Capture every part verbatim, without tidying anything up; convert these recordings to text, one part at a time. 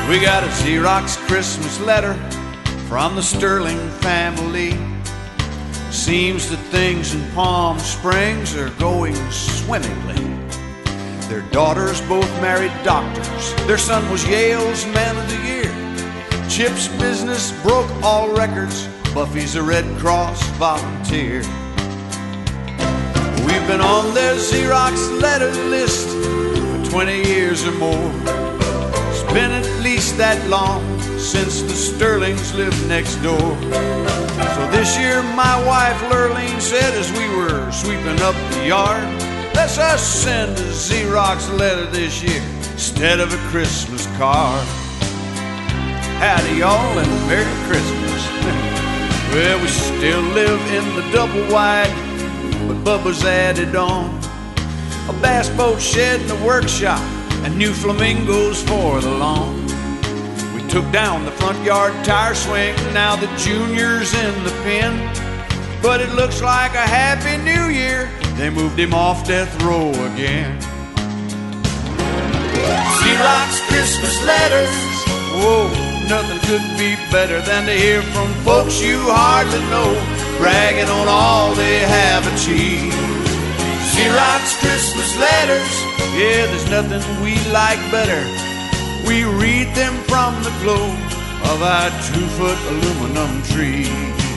We got a Xerox Christmas letter from the Sterling family. Seems that things in Palm Springs are going swimmingly. Their daughters both married doctors. Their son was Yale's Man of the Year. Chip's business broke all records. Buffy's a Red Cross volunteer. We've been on their Xerox letter list for twenty years or more. It's been at least that long since the Sterlings lived next door. So this year my wife Lurleen said as we were sweeping up the yard, let's us send a Xerox letter this year instead of a Christmas card. Howdy y'all and Merry Christmas. Well, we still live in the double wide, but Bubba's added on a bass boat shed and a workshop and new flamingos for the lawn. We took down the front yard tire swing, now the junior's in the pen. But it looks like a happy new year, they moved him off death row again. Xerox Christmas letters, whoa, nothing could be better than to hear from folks you hardly know, bragging on all they have achieved. Xerox Christmas letters, yeah, there's nothing we like better. We read them from the glow of our two-foot aluminum tree.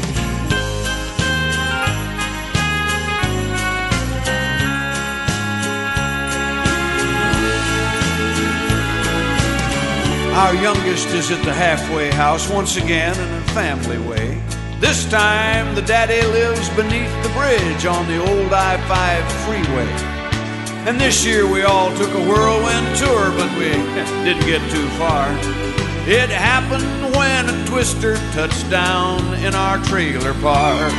Our youngest is at the halfway house once again in a family way. This time the daddy lives beneath the bridge on the old I five freeway. And this year we all took a whirlwind tour, but we didn't get too far. It happened when a twister touched down in our trailer park.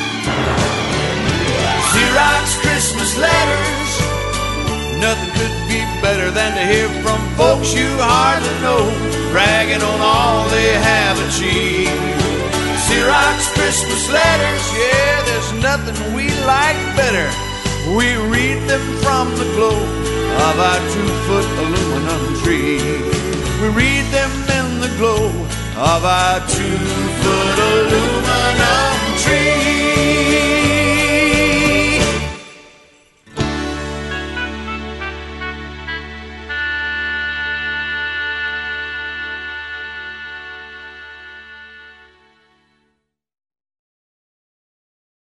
Xerox Christmas letters, nothing could be better than to hear from folks you hardly know, bragging on all they have achieved. Xerox Christmas letters, yeah, there's nothing we like better. We read them from the glow of our two-foot aluminum tree. We read them in the glow of our two-foot aluminum tree.